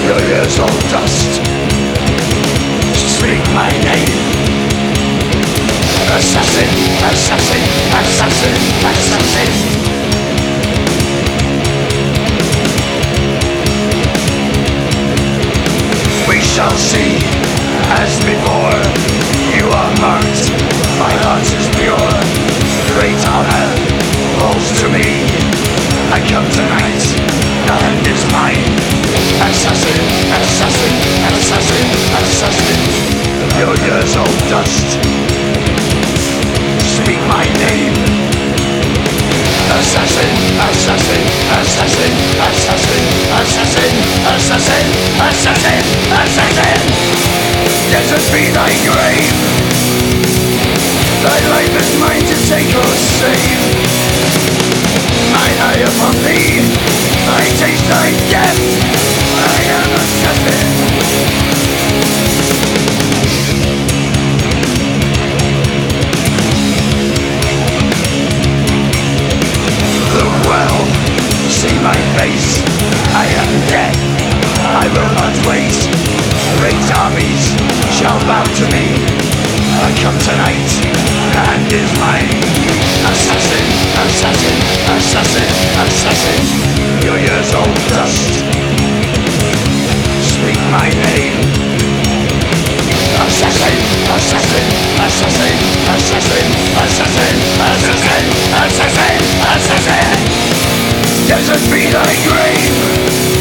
Your ears all dust. Speak my name. Assassin, assassin, assassin, assassin. We shall see, as before. You are marked, my heart is pure. Great honor falls to me. I come tonight, the hand is mine. Assassin, assassin, assassin, assassin. Your ears all dust. Speak my name. Assassin, assassin, assassin, assassin, assassin, assassin, assassin, assassin. Desert be thy grave. Thy life is mine to take or save. Mine eye upon thee, I taste thy death. I am assassin. Look well, see my face. I am dead, I will not wait. Great armies shall bow to me. I come tonight, the hand is mine. Assassin, assassin, assassin, assassin. Your ears all dust. Speak my name. Assassin, assassin, assassin, assassin, assassin, assassin, assassin, assassin. Desert be thy grave.